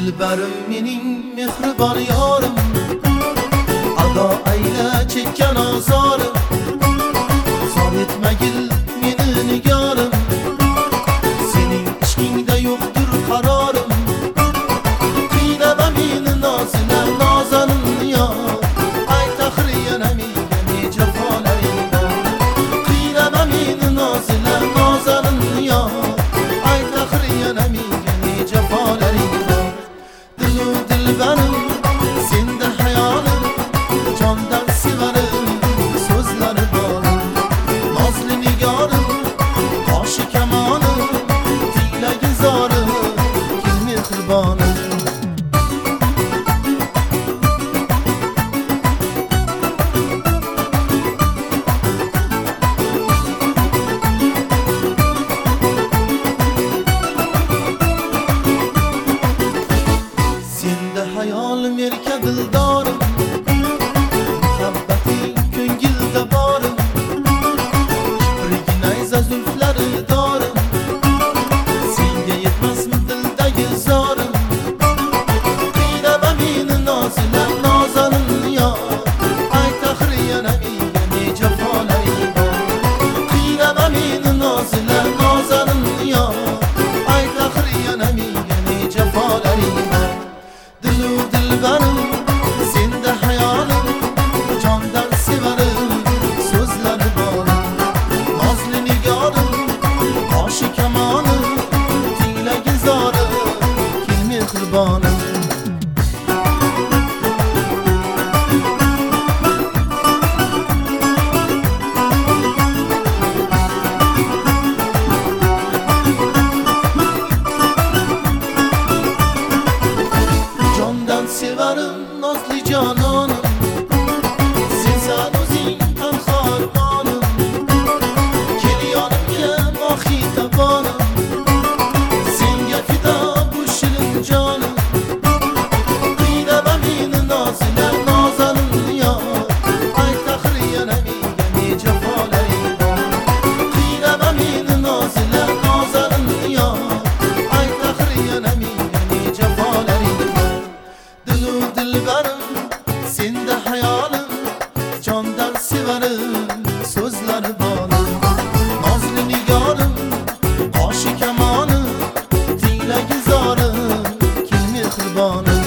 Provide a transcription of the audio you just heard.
Dilberim mening mehribon yorim, ado ayla chekkan azorim. Zor etmagil meni nigorim, sening ishqingda yo'qdir qarorim. Qiynama meni nozilar nozanin yor, ay taxir yana menga ne jafolaring bor. Qiynama meni nozilar nozanin yor, ay taxir yana menga ne jafolaring bor. Dilberim senda hayolim, jondan sevarim, so'zlari bor. Nozli nigorim, qoshi kamonim, tiylagi zorim, kil mehribonim. Senda hayolim erka dildorim, muhabbating ko'ngilda borim. Kiprigi nayza zulflari dorim, senga yetmasmi dildagi zorim. Qiynama meni nozilar nozanin yor, ay taxir yana menga ne jafolaring bor. Qiynama meni nozilar nozanin yor, ay taxir yana menga ne jafolaring bor. Dilberim senda hayolim, jondan sevarim, so'zlari bor. Nozli nigorim, qoshi kamonim, tiylagi zorim, kil mehribonim. Jondan sevarim nozli jononim, sensan o'zing ham xormonim. Kel yonimga mohi tabonim, senga fido bu shirin jonim. Qiynama meni nozilar nozanin yor, ay taxir yana menga ne jafolaring bor. Qiynama meni nozilar nozanin yor, ay taxir yana menga ne jafolaring bor. Dilberim senda hayolim, jondan sevarim, so'zlari bor. Nozli nigorim, qoshi kamonim, tiylagi zorim, kil mehribonim.